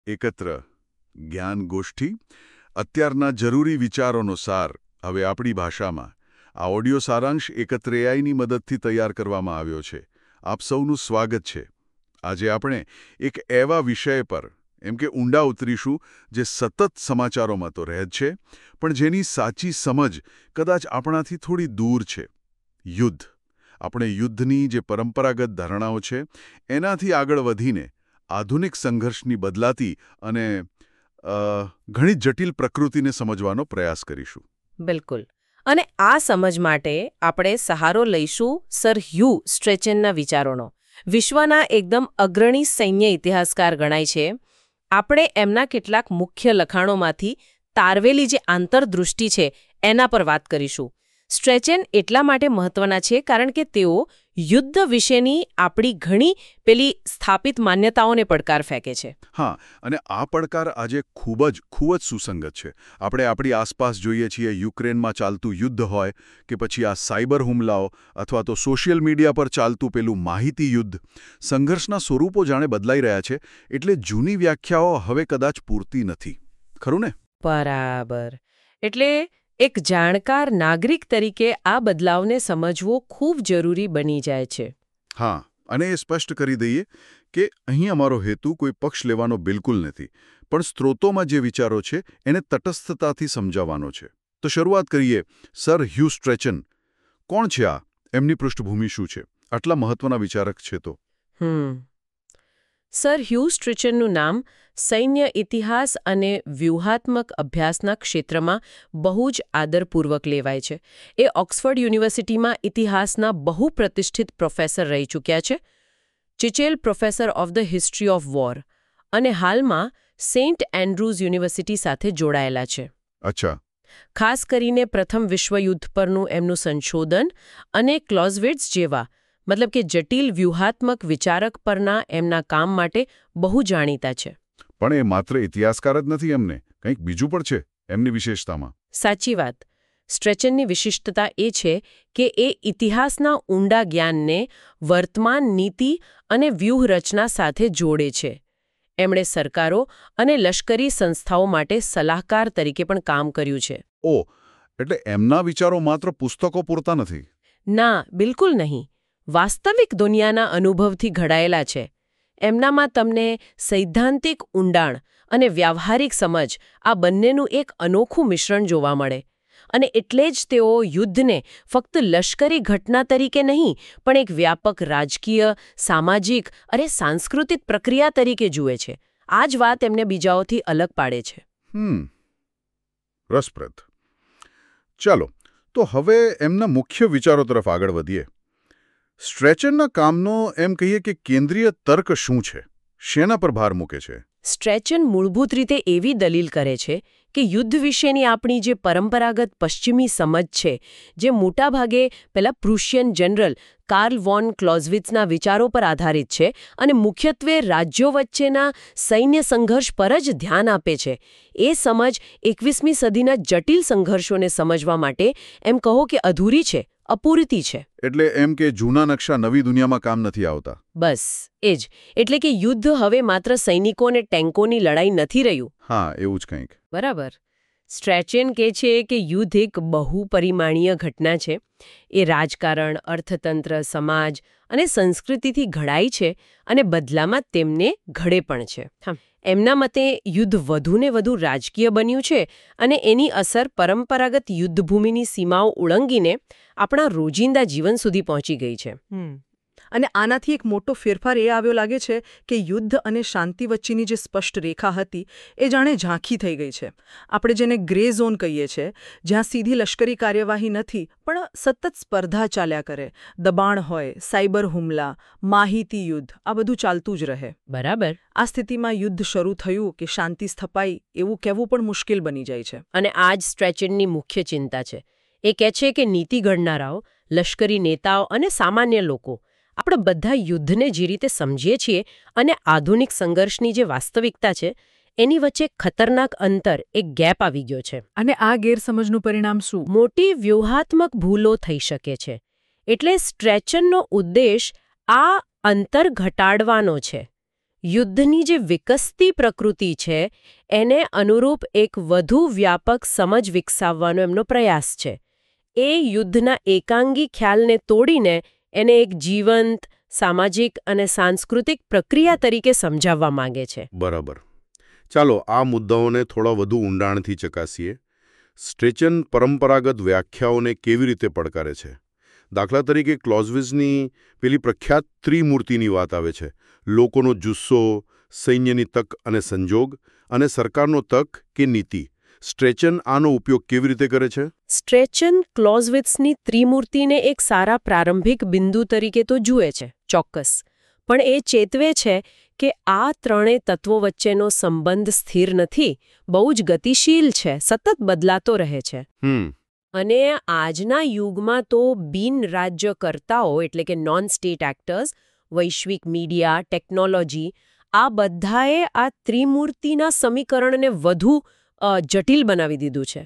એકત્ર જ્ઞાન ગોષ્ઠી અત્યારના જરૂરી વિચારોનો સાર હવે આપણી ભાષામાં આ ઓડિયો સારાંશ એકત્ર એઆઈની મદદથી તૈયાર કરવામાં આવ્યો છે. આપ સૌનું સ્વાગત છે. આજે આપણે એક એવા વિષય પર એમ કે ઊંડા ઉતરીશું જે સતત સમાચારોમાં તો રહે જ છે, પણ જેની સાચી સમજ કદાચ આપણાથી થોડી દૂર છે. યુદ્ધ. આપણે યુદ્ધની જે પરંપરાગત ધારણાઓ છે એનાથી આગળ વધીને આધુનિક સંઘર્ષની બદલાતી અને ઘણી જટિલ પ્રકૃતિને સમજવાનો પ્રયાસ કરીશું. બિલકુલ. અને આ સમજ માટે આપણે સહારો લઈશું સર હ્યુ સ્ટ્રેચેનના વિચારોનો. વિશ્વના એકદમ અગ્રણી સૈન્ય ઇતિહાસકાર ગણાય છે. આપણે એમના કેટલાક મુખ્ય લખાણોમાંથી તારવેલી જે આંતરદૃષ્ટિ છે એના પર વાત કરીશું. સ્ટ્રેચેન એટલા માટે મહત્વના છે કારણ કે તેઓ યુદ્ધ વિશેની આપણી ઘણી પેલી સ્થાપિત માન્યતાઓને પડકાર ફેંકે છે. હા, અને આ પડકાર આજે ખૂબ જ સુસંગત છે. આપણે આપણી આસપાસ જોઈએ છીએ, યુક્રેનમાં ચાલતું યુદ્ધ હોય કે પછી આ સાયબર હુમલાઓ અથવા તો સોશિયલ મીડિયા પર ચાલતું પેલું માહિતી યુદ્ધ. સંઘર્ષના સ્વરૂપો જાણે બદલાઈ રહ્યા છે, એટલે જૂની વ્યાખ્યાઓ હવે કદાચ પૂરતી નથી. ખરું ને? બરાબર. એટલે એક જાણકાર નાગરિક તરીકે આ બદલાવને સમજવો ખૂબ જરૂરી બની જાય છે. હા, અને એ સ્પષ્ટ કરી દઈએ કે અહીં અમારો હેતુ કોઈ પક્ષ લેવાનો બિલકુલ નથી, પણ સ્ત્રોતોમાં જે વિચારો છે એને તટસ્થતાથી સમજાવવાનો છે. તો શરૂઆત કરીએ. સર હ્યુ સ્ટ્રેચન કોણ છે? આ એમની પૃષ્ઠભૂમિ શું છે? આટલા મહત્વના વિચારક છે તો. સર હ્યુ સ્ટ્રેચનનું નામ સૈન્ય ઇતિહાસ અને વ્યૂહાત્મક અભ્યાસના ક્ષેત્રમાં બહુ જ આદરપૂર્વક લેવાય છે. એ ઓક્સફર્ડ યુનિવર્સિટીમાં ઇતિહાસના બહુ પ્રતિષ્ઠિત પ્રોફેસર રહી ચૂક્યા છે. Chichele professor of the history of war અને હાલમાં સેન્ટ એન્ડ્રુઝ યુનિવર્સિટી સાથે જોડાયેલા છે. અચ્છા. ખાસ કરીને પ્રથમ વિશ્વયુદ્ધ પરનું એમનું સંશોધન અને ક્લોઝવિટ્ઝ જેવા મતલબ કે જટિલ વ્યૂહાત્મક વિચારક પરના એમના કામ માટે બહુ જાણીતા છે. પણ એ માત્ર ઇતિહાસકાર જ નથી, એમને કંઈક બીજું પણ છે એમની વિશેષતામાં. સાચી વાત. સ્ટ્રેચનની વિશિષ્ટતા એ છે કે એ ઇતિહાસના ઊંડા જ્ઞાનને વર્તમાન નીતિ અને વ્યૂહરચના સાથે જોડે છે. એમણે સરકારો અને લશ્કરી સંસ્થાઓ માટે સલાહકાર તરીકે પણ કામ કર્યું છે. ઓહ, એટલે એમના વિચારો માત્ર પુસ્તકો પૂરતા નથી? ના, બિલકુલ નહીં. વાસ્તવિક દુનિયાના અનુભવથી ઘડાયેલા છે. એમનામાં તમને સૈદ્ધાંતિક ઊંડાણ અને વ્યાવહારિક સમજ આ બંનેનું એક અનોખું મિશ્રણ જોવા મળે. અને એટલે જ તેઓ યુદ્ધને ફક્ત લશ્કરી ઘટના તરીકે નહીં, પણ એક વ્યાપક રાજકીય, સામાજિક અને સાંસ્કૃતિક પ્રક્રિયા તરીકે જુએ છે. આ જ વાત એમને બીજાઓથી અલગ પાડે છે. રસપ્રદ. ચાલો, તો હવે એમના મુખ્ય વિચારો તરફ આગળ વધીએ. સ્ટ્રેચનના કામનો એમ કહીએ કે કેન્દ્રીય તર્ક શું છે? શેના પર ભાર મૂકે છે? સ્ટ્રેચન મૂળભૂત રીતે એવી દલીલ કરે છે કે યુદ્ધ વિશેની આપણી જે પરંપરાગત પશ્ચિમી સમજ છે, જે મોટાભાગે પેલા પ્રુશિયન જનરલ કાર્લ વોન ક્લોઝવિટ્ઝના વિચારો પર આધારિત છે અને મુખ્યત્વે રાજ્યો વચ્ચેના સૈન્ય સંઘર્ષ પર જ ધ્યાન આપે છે, એ સમજ 21મી સદીના જટિલ સંઘર્ષોને સમજવા માટે એમ કહો કે અધૂરી છે, અપૂરતી છે. એટલે એમ કે જૂના નકશા નવી દુનિયામાં કામ નથી આવતા. બસ એ જ. એટલે કે યુદ્ધ હવે માત્ર સૈનિકો અને ટેન્કોની લડાઈ નથી રહ્યું. હા, એવું જ કંઈક. બરાબર. સ્ટ્રેચેન કહે છે કે યુદ્ધ એક બહુપરિમાણીય ઘટના છે. એ રાજકારણ, અર્થતંત્ર, સમાજ અને સંસ્કૃતિથી ઘડાય છે અને બદલામાં તેમને ઘડે પણ છે. એમના મતે યુદ્ધ વધુને વધુ રાજકીય બન્યું છે અને એની અસર પરંપરાગત યુદ્ધભૂમિની સીમાઓ ઉલ્લંઘીને આપણા રોજિંદા જીવન સુધી પહોંચી ગઈ છે. અને આનાથી એક મોટો ફેરફાર એ આવ્યો લાગે છે કે યુદ્ધ અને શાંતિ વચ્ચેની જે સ્પષ્ટ રેખા હતી એ જાણે ઝાંખી થઈ ગઈ છે. આપણે જેને ગ્રે ઝોન કહીએ છીએ, જ્યાં સીધી લશ્કરી કાર્યવાહી નથી, પણ સતત સ્પર્ધા ચાલ્યા કરે, દબાણ હોય, સાયબર હુમલા, માહિતી યુદ્ધ, આ બધું ચાલતું જ રહે. બરાબર. આ સ્થિતિમાં યુદ્ધ શરૂ થયું કે શાંતિ સ્થપાઈ એવું કહેવું પણ મુશ્કેલ બની જાય છે. અને આ જ સ્ટ્રેચેનની મુખ્ય ચિંતા છે. એ કહે છે કે નીતિ ઘડનારાઓ, લશ્કરી નેતાઓ અને સામાન્ય લોકો, આપણે બધા યુદ્ધને જે રીતે સમજીએ છીએ અને આધુનિક સંઘર્ષની જે વાસ્તવિકતા છે એની વચ્ચે ખતરનાક અંતર, એક ગેપ આવી ગયો છે. અને આ ગેરસમજનું પરિણામ શું? મોટી વ્યૂહાત્મક ભૂલો થઈ શકે છે. એટલે સ્ટ્રેચનનો ઉદ્દેશ આ અંતર ઘટાડવાનો છે. યુદ્ધની જે વિકસતી પ્રકૃતિ છે એને અનુરૂપ એક વધુ વ્યાપક સમજ વિકસાવવાનો એમનો પ્રયાસ છે. એ યુદ્ધના એકાંગી ખ્યાલને તોડીને એને એક જીવંત, સામાજિક અને સાંસ્કૃતિક પ્રક્રિયા તરીકે સમજાવવા માંગે છે. બરાબર. ચાલો આ મુદ્દાઓને થોડા વધુ ઊંડાણથી ચકાસીએ. સ્ટ્રેચન પરંપરાગત વ્યાખ્યાઓને કેવી રીતે પડકારે છે? દાખલા તરીકે ક્લોઝવિઝની પેલી પ્રખ્યાત ત્રિમૂર્તિની વાત આવે છે. લોકોનો જુસ્સો, સૈન્યની તક અને સંજોગ, અને સરકારનો તક કે નીતિ. સ્ટ્રેચન આનો ઉપયોગ કેવી રીતે કરે છે? સ્ટ્રેચન ક્લોઝવિટ્સની ત્રિમૂર્તિને એક સારા પ્રારંભિક બિંદુ તરીકે તો જુએ છે, ચોક્કસ. પણ એ ચેતવે છે કે આ ત્રણેય તત્વો વચ્ચેનો સંબંધ સ્થિર નથી, બહુ જ ગતિશીલ છે, સતત બદલાતો રહે છે. અને આજના યુગમાં તો બિન રાજ્યકર્તાઓ એટલે કે નોન સ્ટેટ એક્ટર્સ, વૈશ્વિક મીડિયા, ટેકનોલોજી, આ બધાએ આ ત્રિમૂર્તિના સમીકરણને વધુ જટિલ બનાવી દીધું છે.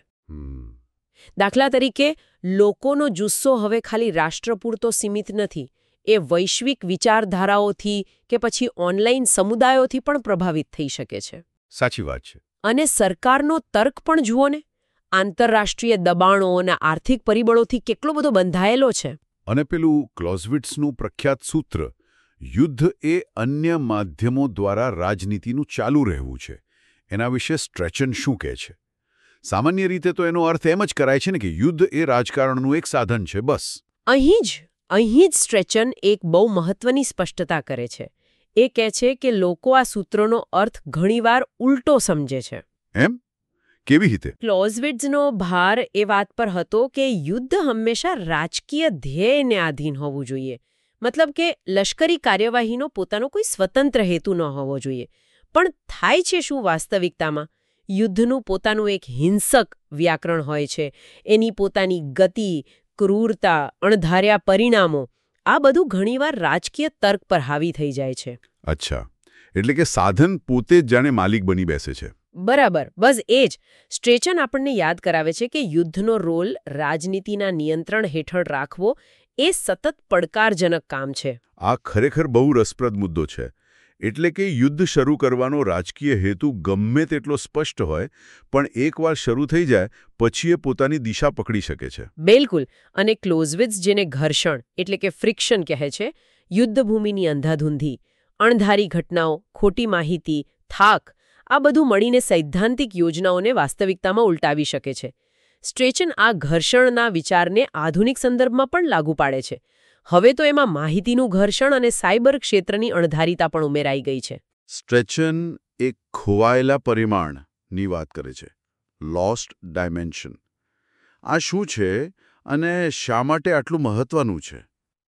દાખલા તરીકે, લોકોનો જુસ્સો હવે ખાલી રાષ્ટ્ર પૂરતો સીમિત નથી. એ વૈશ્વિક વિચારધારાઓથી કે પછી ઓનલાઈન સમુદાયોથી પણ પ્રભાવિત થઈ શકે છે. સાચી વાત છે. અને સરકારનો તર્ક પણ જુઓ ને, આંતરરાષ્ટ્રીય દબાણો અને આર્થિક પરિબળોથી કેટલો બધો બંધાયેલો છે. અને પેલું ક્લોઝવિટ્સનું પ્રખ્યાત સૂત્ર, યુદ્ધ એ અન્ય માધ્યમો દ્વારા રાજનીતિનું ચાલુ રહેવું છે, એના વિશે સ્ટ્રેચન શું કહે છે? સામાન્ય રીતે તો એનો અર્થ એમ જ કરાય છે ને કે યુદ્ધ એ રાજકારણનું એક સાધન છે, બસ. અહીં જ સ્ટ્રેચન એક બહુ મહત્વની સ્પષ્ટતા કરે છે. એ કહે છે કે લોકો આ સૂત્રોનો અર્થ ઘણીવાર ઉલટો સમજે છે. એમ? કેવી રીતે? ક્લોઝવિટ્સનો ભાર એ વાત પર હતો કે યુદ્ધ હંમેશા રાજકીય ધ્યેયને આધીન હોવું જોઈએ. મતલબ કે લશ્કરી કાર્યવાહીનો પોતાનો કોઈ સ્વતંત્ર હેતુ ન હોવો જોઈએ. પણ થાય છે શું વાસ્તવિકતામાં? યુદ્ધનું પોતાનું એક હિંસક વ્યાકરણ હોય છે. એની પોતાની ગતિ, ક્રૂરતા, અણધાર્યા પરિણામો, આ બધું ઘણીવાર રાજકીય તર્ક પર હાવી થઈ જાય છે. અચ્છા, એટલે કે સાધન પોતે જ જાણે માલિક બની બેસે છે. બરાબર, બસ એ જ. સ્ટ્રેચન આપણને યાદ કરાવે છે કે યુદ્ધનો રોલ રાજનીતિના નિયંત્રણ હેઠળ રાખવો એ સતત પડકારજનક કામ છે. આ ખરેખર બહુ રસપ્રદ મુદ્દો છે. એટલે કે યુદ્ધ શરૂ કરવાનો રાજકીય હેતુ ગમે તેટલો સ્પષ્ટ હોય, પણ એકવાર શરૂ થઈ જાય પછી એ પોતાની દિશા પકડી શકે છે. બિલકુલ. અને ક્લોઝવિટ્સ જેને ઘર્ષણ એટલે કે ફ્રિક્શન કહે છે, યુદ્ધભૂમિની અંધાધૂંધી, અણધારી ઘટનાઓ, ખોટી માહિતી, થાક, આ બધું મળીને સૈદ્ધાંતિક યોજનાઓને વાસ્તવિકતામાં ઉલટાવી શકે છે. સ્ટ્રેચન આ ઘર્ષણના વિચારને આધુનિક સંદર્ભમાં પણ લાગુ પાડે છે. હવે તો એમાં માહિતીનું ઘર્ષણ અને સાયબર ક્ષેત્રની અણધારીતા પણ ઉમેરાઈ ગઈ છે. સ્ટ્રેચન એક ખોવાયેલા પરિમાણની વાત કરે છે, લોસ્ટ ડાયમેન્શન. આ શું છે અને શા માટે આટલું મહત્વનું છે?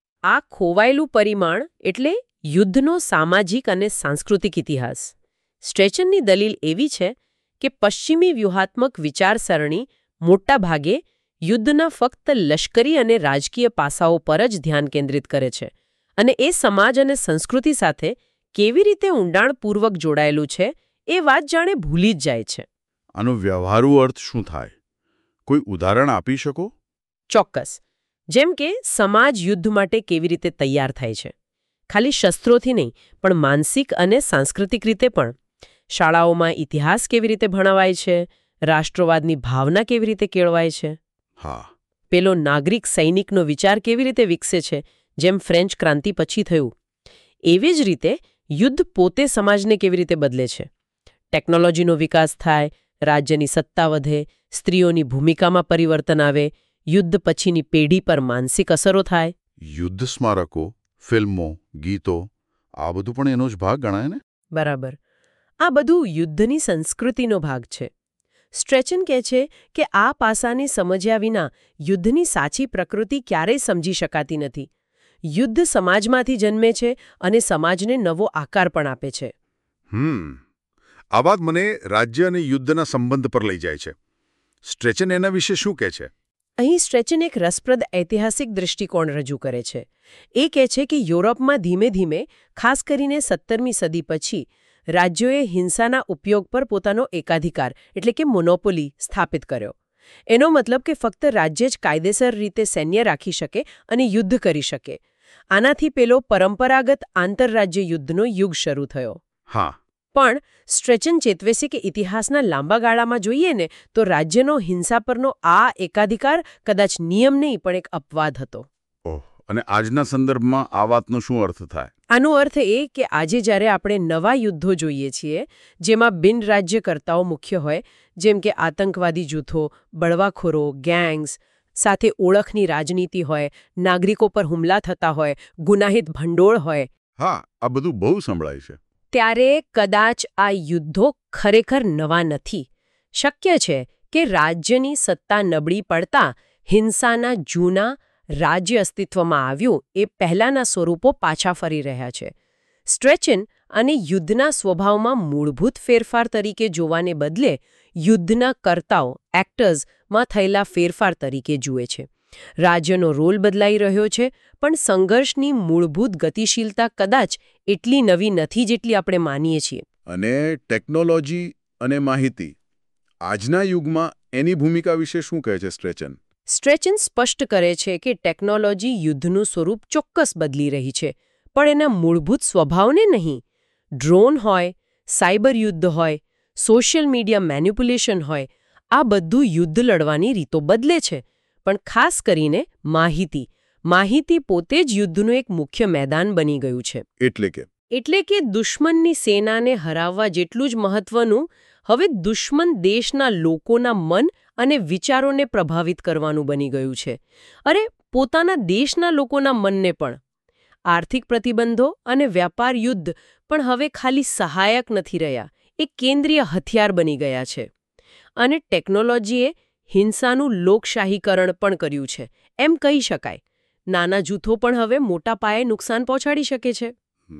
આ ખોવાયેલું પરિમાણ એટલે યુદ્ધનો સામાજિક અને સાંસ્કૃતિક ઇતિહાસ. સ્ટ્રેચનની દલીલ એવી છે કે પશ્ચિમી વ્યૂહાત્મક વિચારસરણી મોટા ભાગે યુદ્ધના ફક્ત લશ્કરી અને રાજકીય પાસાઓ પર જ ધ્યાન કેન્દ્રિત કરે છે, અને એ સમાજ અને સંસ્કૃતિ સાથે કેવી રીતે ઊંડાણપૂર્વક જોડાયેલું છે એ વાત જાણે ભૂલી જ જાય છે. આનો વ્યવહારુ અર્થ શું થાય? કોઈ ઉદાહરણ આપી શકો? ચોક્કસ. જેમ કે સમાજ યુદ્ધ માટે કેવી રીતે તૈયાર થાય છે. ખાલી શસ્ત્રોથી નહીં, પણ માનસિક અને સાંસ્કૃતિક રીતે પણ. શાળાઓમાં ઇતિહાસ કેવી રીતે ભણાવાય છે, રાષ્ટ્રવાદની ભાવના કેવી રીતે કેળવાય છે. હા. પેલો નાગરિક સૈનિકનો વિચાર કેવી રીતે વિકસે છે, જેમ ફ્રેન્ચ ક્રાંતિ પછી થયું. એવી જ રીતે યુદ્ધ પોતે સમાજને કેવી રીતે બદલે છે. ટેકનોલોજીનો વિકાસ થાય, રાજ્યની સત્તા વધે, સ્ત્રીઓની ભૂમિકામાં પરિવર્તન આવે, યુદ્ધ પછીની પેઢી પર માનસિક અસરો થાય. યુદ્ધ સ્મારકો, ફિલ્મો, ગીતો, આ બધું પણ એનો જ ભાગ ગણાય ને? બરાબર. આ બધું યુદ્ધની સંસ્કૃતિનો ભાગ છે. સ્ટ્રેચન કહે છે કે આ પાસાને સમજ્યા વિના યુદ્ધની સાચી પ્રકૃતિ ક્યારેય સમજી શકાતી નથી. યુદ્ધ સમાજમાંથી જન્મે છે અને સમાજને નવો આકાર પણ આપે છે. આ વાત મને રાજ્ય અને યુદ્ધના સંબંધ પર લઈ જાય છે. સ્ટ્રેચન એના વિશે શું કહે છે? અહીં સ્ટ્રેચન એક રસપ્રદ ઐતિહાસિક દૃષ્ટિકોણ રજૂ કરે છે. એ કહે છે કે યુરોપમાં ધીમે ધીમે, ખાસ કરીને 17મી સદી પછી, રાજ્યોએ હિંસાના ઉપયોગ પર પોતાનો એકાધિકાર એટલે કે મોનોપોલી સ્થાપિત કર્યો. એનો મતલબ કે ફક્ત રાજ્ય જ કાયદેસર રીતે સૈન્ય રાખી શકે અને યુદ્ધ કરી શકે. આનાથી પેલો પરંપરાગત આંતરરાજ્ય યુદ્ધનો યુગ શરૂ થયો. હા. પણ સ્ટ્રેચન ચેતવે છે કે ઇતિહાસના લાંબા ગાળામાં જોઈએ ને તો રાજ્યનો હિંસા પરનો આ એકાધિકાર કદાચ નિયમ નહીં પણ એક અપવાદ હતો. ઓહ, અને આજના સંદર્ભમાં આ વાતનો શું અર્થ થાય? આનો અર્થ એ કે આજે જ્યારે આપણે નવા યુદ્ધો જોઈએ છીએ જેમાં બિન રાજ્યકર્તાઓ મુખ્ય હોય જેમ કે આતંકવાદી જૂથો, બળવાખોરો, ગેંગ્સ, સાથે ઓળખની રાજનીતિ હોય, નાગરિકો પર હુમલા થતા હોય, ગુનાહિત ભંડોળ હોય, હા, આ બધું બહુ સંભળાય છે. ત્યારે કદાચ આ યુદ્ધો ખરેખર નવા નથી. શક્ય છે કે રાજ્યની સત્તા નબળી પડતા હિંસાના જૂના રાજ્ય અસ્તિત્વમાં આવ્યું એ પહેલાંના સ્વરૂપો પાછા ફરી રહ્યા છે. સ્ટ્રેચન અને યુદ્ધના સ્વભાવમાં મૂળભૂત ફેરફાર તરીકે જોવાને બદલે યુદ્ધના કર્તાઓ એક્ટર્સમાં થયેલા ફેરફાર તરીકે જુએ છે. રાજ્યનો રોલ બદલાઈ રહ્યો છે પણ સંઘર્ષની મૂળભૂત ગતિશીલતા કદાચ એટલી નવી નથી જેટલી આપણે માનીએ છીએ. અને ટેકનોલોજી અને માહિતી આજના યુગમાં એની ભૂમિકા વિશે શું કહે છે સ્ટ્રેચન? સ્ટ્રેચન સ્પષ્ટ કરે છે કે ટેકનોલોજી યુદ્ધનું સ્વરૂપ ચોક્કસ બદલી રહી છે પણ એના મૂળભૂત સ્વભાવને નહીં. ડ્રોન હોય, સાયબર યુદ્ધ હોય, સોશિયલ મીડિયા મેનિપ્યુલેશન હોય, આ બધું યુદ્ધ લડવાની રીતો બદલે છે. પણ ખાસ કરીને માહિતી પોતે જ યુદ્ધનું એક મુખ્ય મેદાન બની ગયું છે. એટલે કે દુશ્મનની સેનાને હરાવવા જેટલું જ મહત્વનું હવે દુશ્મન દેશના લોકોના મન અને વિચારોને પ્રભાવિત કરવાનું બની ગયું છે. અરે, પોતાના દેશના લોકોના મનને પણ. આર્થિક પ્રતિબંધો અને વ્યાપાર યુદ્ધ પણ હવે ખાલી સહાયક નથી રહ્યા, એ કેન્દ્રીય હથિયાર બની ગયા છે. અને ટેકનોલોજીએ હિંસાનું લોકશાહીકરણ પણ કર્યું છે એમ કહી શકાય. નાના જૂથો પણ હવે મોટા પાયે નુકસાન પહોંચાડી શકે છે.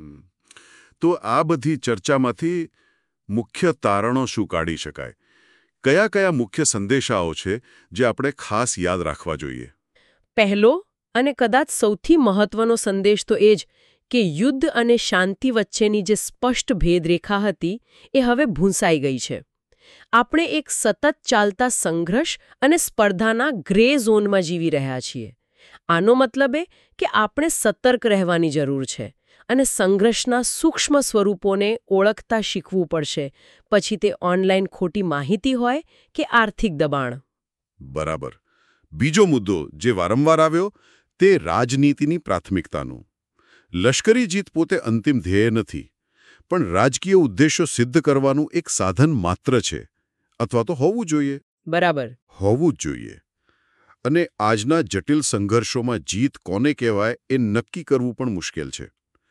તો આ બધી ચર્ચામાંથી મુખ્ય તારણો શું કાઢી શકાય? કયા કયા મુખ્ય સંદેશાઓ છે જે આપણે ખાસ યાદ રાખવા જોઈએ? પહેલો અને કદાચ સૌથી મહત્વનો સંદેશ તો એ જ કે યુદ્ધ અને શાંતિ વચ્ચેની જે સ્પષ્ટ ભેદરેખા હતી એ હવે ભૂંસાઈ ગઈ છે. આપણે એક સતત ચાલતા સંઘર્ષ અને સ્પર્ધાના ગ્રે ઝોનમાં જીવી રહ્યા છીએ. આનો મતલબ એ કે આપણે સતર્ક રહેવાની જરૂર છે અને સંઘર્ષના સૂક્ષ્મ સ્વરૂપોને ઓળખતા શીખવું પડશે, પછી તે ઓનલાઈન ખોટી માહિતી હોય કે આર્થિક દબાણ. બરાબર. બીજો મુદ્દો જે વારંવાર આવ્યો તે રાજનીતિની પ્રાથમિકતાનું. લશ્કરી જીત પોતે અંતિમ ધ્યેય નથી, પણ રાજકીય ઉદ્દેશો સિદ્ધ કરવાનું એક સાધન માત્ર છે, અથવા તો હોવું જોઈએ. બરાબર. હોવું જ જોઈએ. અને આજના જટિલ સંઘર્ષોમાં જીત કોને કહેવાય એ નક્કી કરવું પણ મુશ્કેલ છે.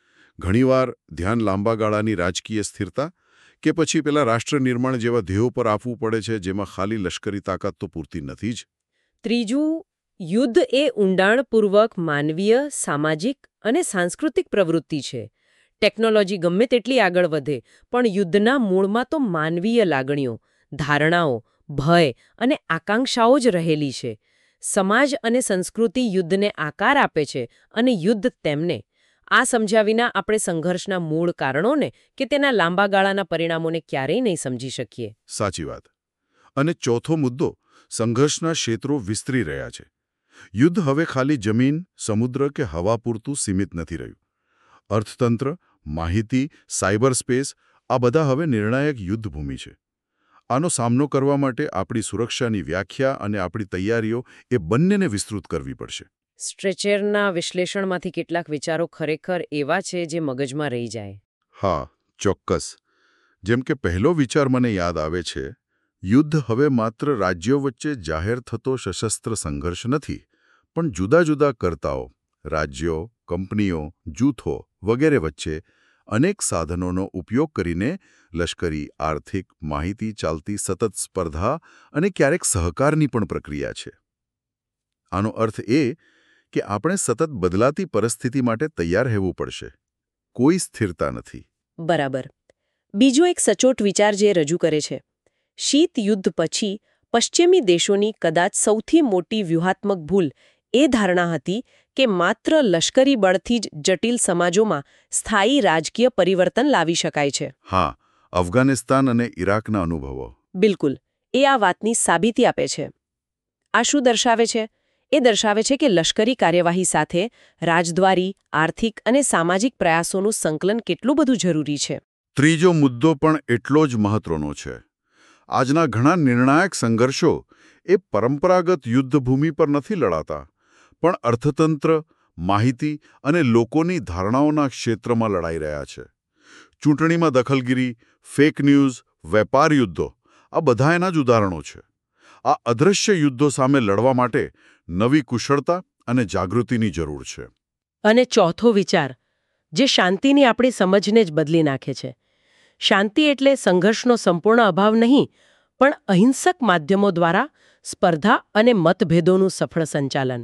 ઘણીવાર ધ્યાન લાંબા ગાળાની રાજકીય સ્થિરતા કે પછી પેલા રાષ્ટ્ર નિર્માણ જેવા ધ્યેયો પર આપવું પડે છે જેમાં ખાલી લશ્કરી તાકાત તો પૂરતી નથી જ. ત્રીજું, યુદ્ધ એ ઊંડાણપૂર્વક માનવીય, સામાજિક અને સાંસ્કૃતિક પ્રવૃત્તિ છે. ટેકનોલોજી ગમે તેટલી આગળ વધે પણ યુદ્ધના મૂળમાં તો માનવીય લાગણીઓ, ધારણાઓ, ભય અને આકાંક્ષાઓ જ રહેલી છે. સમાજ અને સંસ્કૃતિ યુદ્ધને આકાર આપે છે અને યુદ્ધ તેમને. આ સમજ્યા વિના આપણે સંઘર્ષના મૂળ કારણોને કે તેના લાંબા ગાળાના પરિણામોને ક્યારેય નહીં સમજી શકીએ. સાચી વાત. અને ચોથો મુદ્દો, સંઘર્ષના ક્ષેત્રો વિસ્તરી રહ્યા છે. યુદ્ધ હવે ખાલી જમીન, સમુદ્ર કે હવા પૂરતું સીમિત નથી રહ્યું. અર્થતંત્ર, માહિતી, સાયબર સ્પેસ આ બધા હવે નિર્ણાયક યુદ્ધભૂમિ છે. આનો સામનો કરવા માટે આપણી સુરક્ષાની વ્યાખ્યા અને આપણી તૈયારીઓ એ બંનેને વિસ્તૃત કરવી પડશે. સ્ટ્રેચરના વિશ્લેષણમાંથી કેટલાક વિચારો ખરેખર એવા છે જે મગજમાં રહી જાય. હા, ચોક્કસ. જેમ કે પહેલો વિચાર મને યાદ આવે છે, યુદ્ધ હવે માત્ર રાજ્યો વચ્ચે જાહેર થતો સશસ્ત્ર સંઘર્ષ નથી, પણ જુદા જુદા કર્તાઓ, રાજ્યો, કંપનીઓ, જૂથો વગેરે વચ્ચે અનેક સાધનોનો ઉપયોગ કરીને લશ્કરી, આર્થિક, માહિતી ચાલતી સતત સ્પર્ધા અને ક્યારેક સહકારની પણ પ્રક્રિયા છે. આનો અર્થ એ કે આપણે સતત બદલાતી પરિસ્થિતિ માટે તૈયાર રહેવું પડશે. કોઈ સ્થિરતા નથી. બરાબર. બીજો એક સચોટ વિચાર જે રજૂ કરે છે, શીત યુદ્ધ પછી પશ્ચિમી દેશોની કદાચ સૌથી મોટી વ્યૂહાત્મક ભૂલ એ ધારણા હતી કે માત્ર લશ્કરી બળથી જ જટિલ સમાજોમાં સ્થાયી રાજકીય પરિવર્તન લાવી શકાય છે. હા, અફઘાનિસ્તાન અને ઇરાકના અનુભવો. બિલકુલ. એ આ વાતની સાબિતી આપે છે. આ શું દર્શાવે છે? એ દર્શાવે છે કે લશ્કરી કાર્યવાહી સાથે રાજદ્વારી, આર્થિક અને સામાજિક પ્રયાસોનું સંકલન કેટલું બધું જરૂરી છે. ત્રીજો મુદ્દો પણ એટલો જ મહત્વનો છે. આજના ઘણા નિર્ણાયક સંઘર્ષો એ પરંપરાગત યુદ્ધભૂમિ પર નથી લડાતા, પણ અર્થતંત્ર, માહિતી અને લોકોની ધારણાઓના ક્ષેત્રમાં લડાઈ રહ્યા છે. ચૂંટણીમાં દખલગીરી, ફેક ન્યૂઝ, વેપાર યુદ્ધો આ બધા એના જ ઉદાહરણો છે. આ અદૃશ્ય યુદ્ધો સામે લડવા માટે નવી કુશળતા અને જાગૃતિની જરૂર છે. અને ચોથો વિચાર, જે શાંતિની આપણી સમજને જ બદલી નાખે છે. શાંતિ એટલે સંઘર્ષનો સંપૂર્ણ અભાવ નહીં, પણ અહિંસક માધ્યમો દ્વારા સ્પર્ધા અને મતભેદોનું સફળ સંચાલન.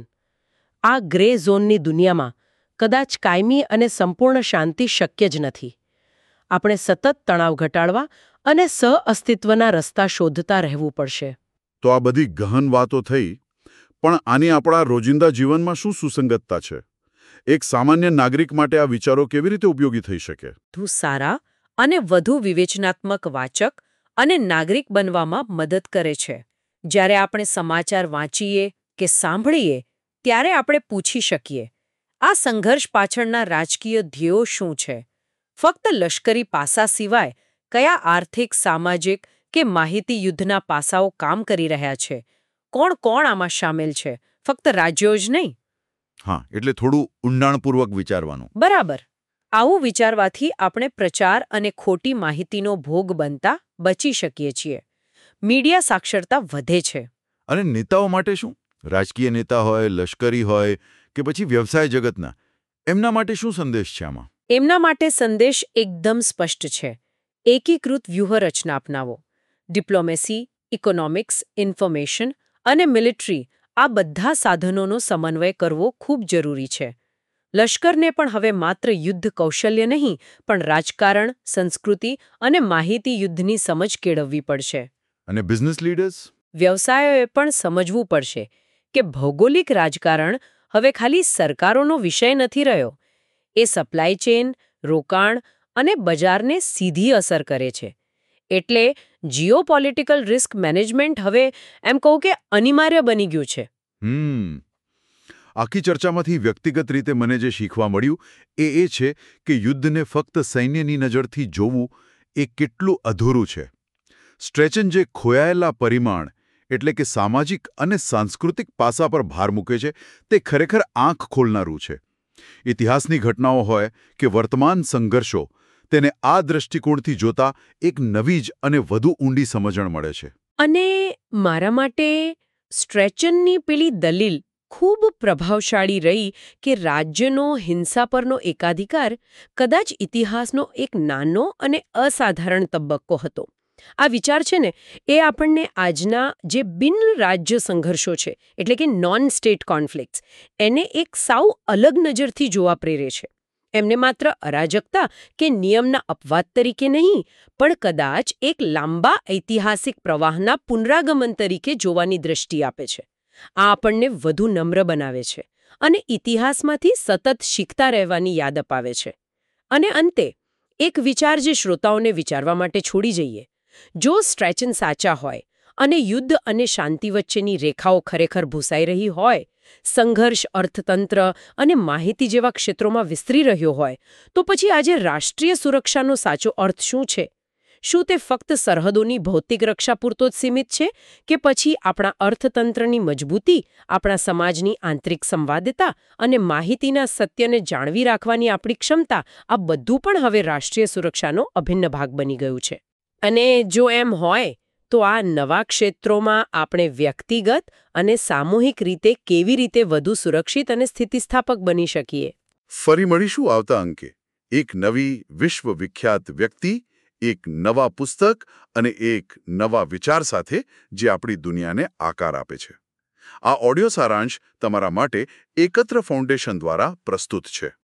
આ ગ્રે ઝોનની દુનિયામાં કદાચ કાયમી અને સંપૂર્ણ શાંતિ શક્ય જ નથી. આપણે સતત તણાવ ઘટાડવા અને સહઅસ્તિત્વના રસ્તા શોધતા રહેવું પડશે. તો આ બધી ગહન વાતો થઈ, પણ આની આપણા રોજિંદા જીવનમાં શું સુસંગતતા છે? એક સામાન્ય નાગરિક માટે આ વિચારો કેવી રીતે ઉપયોગી થઈ શકે? વધુ સારા અને વધુ વિવેચનાત્મક વાચક અને નાગરિક બનવામાં મદદ કરે છે. જ્યારે આપણે સમાચાર વાંચીએ કે સાંભળીએ ત્યારે આપણે પૂછી શકીએ, આ સંઘર્ષ પાછળના રાજકીય ધ્યેયો શું છે? ફક્ત લશ્કરી પાસા સિવાય કયા આર્થિક, સામાજિક કે માહિતી યુદ્ધના પાસાઓ કામ કરી રહ્યા છે? કોણ કોણ આમાં સામેલ છે? ફક્ત રાજ્યો જ નહીં. હા, એટલે થોડું ઊંડાણપૂર્વક વિચારવાનું. બરાબર. આવું વિચારવાથી આપણે પ્રચાર અને ખોટી માહિતીનો ભોગ બનતા બચી શકીએ છીએ. મીડિયા સાક્ષરતા વધે છે. અને નેતાઓ માટે શું? રાજકીય નેતા હોય, લશ્કરી હોય કે પછી વ્યવસાય જગતના, એમના માટે શું સંદેશ છે આમાં? એમના માટે સંદેશ એકદમ સ્પષ્ટ છે. એકીકૃત વ્યૂહરચના અપનાવો. ડિપ્લોમેસી, ઇકોનોમિક્સ, ઇન્ફોર્મેશન અને મિલિટરી આ બધા સાધનોનો સમન્વય કરવો ખૂબ જરૂરી છે. લશ્કરને પણ હવે માત્ર યુદ્ધ કૌશલ્ય નહીં, પણ રાજકારણ, સંસ્કૃતિ અને માહિતી યુદ્ધની સમજ કેળવવી પડશે. અને બિઝનેસ લીડર્સ? વ્યવસાયોએ પણ સમજવું પડશે કે ભૌગોલિક રાજકારણ હવે ખાલી સરકારોનો વિષય નથી રહ્યો. એ સપ્લાય ચેન, રોકાણ અને બજારને સીધી અસર કરે છે. એટલે જીઓપોલિટિકલ રિસ્ક મેનેજમેન્ટ હવે એમ કહું કે અનિવાર્ય બની ગયું છે. આખી ચર્ચામાંથી વ્યક્તિગત રીતે મને જે શીખવા મળ્યું એ છે કે યુદ્ધને ફક્ત સૈન્યની નજરથી જોવું એ કેટલું અધૂરું છે. સ્ટ્રેચન જે ખોયાયેલા પરિમાણ એટલે કે સામાજિક અને સાંસ્કૃતિક પાસા પર ભાર મૂકે છે તે ખરેખર આંખ ખોલનારું છે. ઇતિહાસની ઘટનાઓ હોય કે વર્તમાન સંઘર્ષો, તેને આ દૃષ્ટિકોણથી જોતા એક નવી જ અને વધુ ઊંડી સમજણ મળે છે. અને મારા માટે સ્ટ્રેચનની પેલી દલીલ ખૂબ પ્રભાવશાળી રહી કે રાજ્યનો હિંસા પરનો એકાધિકાર કદાચ ઇતિહાસનો એક નાનો અને અસાધારણ તબક્કો હતો. આ વિચાર છે ને, એ આપણને આજના જે બિન રાજ્ય સંઘર્ષો છે, એટલે કે નોન સ્ટેટ કોન્ફ્લિક્ટ્સ, એને એક સાવ અલગ નજરથી જોવા પ્રેરે છે. એમને માત્ર અરાજકતા કે નિયમના અપવાદ તરીકે નહીં, પણ કદાચ એક લાંબા ઐતિહાસિક પ્રવાહના પુનરાગમન તરીકે જોવાની દ્રષ્ટિ આપે છે. આ આપણને વધુ નમ્ર બનાવે છે અને ઇતિહાસમાંથી સતત શીખતા રહેવાની યાદ અપાવે છે. અને અંતે એક વિચાર જે શ્રોતાઓને વિચારવા માટે છોડી જઈએ. જો સ્ટ્રેચન સાચા હોય અને યુદ્ધ અને શાંતિ વચ્ચેની રેખાઓ ખરેખર ભૂસાઈ રહી હોય, સંઘર્ષ અર્થતંત્ર અને માહિતી જેવા ક્ષેત્રોમાં વિસ્તરી રહ્યો હોય, તો પછી આજે રાષ્ટ્રીય સુરક્ષાનો સાચો અર્થ શું છે? શું તે ફક્ત સરહદોની ભૌતિક રક્ષા પૂરતો જ સીમિત છે, કે પછી આપણા અર્થતંત્રની મજબૂતી, આપણા સમાજની આંતરિક સંવાદિતા અને માહિતીના સત્યને જાળવી રાખવાની આપણી ક્ષમતા, આ બધું પણ હવે રાષ્ટ્રીય સુરક્ષાનો અભિન્ન ભાગ બની ગયું છે? અને જો એમ હોય તો આ નવા ક્ષેત્રોમાં આપણે વ્યક્તિગત અને સામૂહિક રીતે કેવી રીતે વધુ સુરક્ષિત અને સ્થિતિસ્થાપક બની શકીએ? ફરી મળીશું આવતા અંકે એક નવી વિશ્વ વિખ્યાત વ્યક્તિ, એક નવા પુસ્તક અને એક નવા વિચાર સાથે જે આપણી દુનિયાને આકાર આપે છે. આ ઓડિયો સારાંશ તમારા માટે એકત્ર ફાઉન્ડેશન દ્વારા પ્રસ્તુત છે.